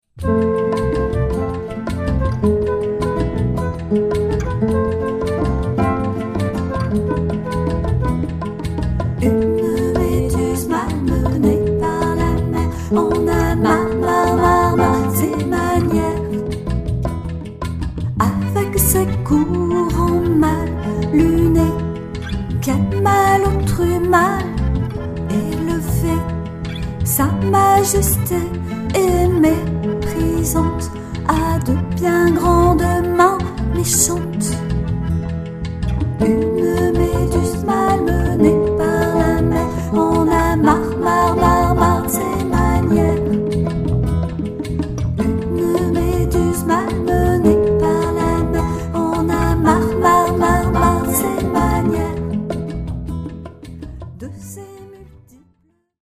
Une méduse malmenée par la mer en a marre ses manières. Avec ses courants mal lunés, quel mal autre mal élevé. Sa majesté est méprisante, a de bien grandes mains méchantes. Une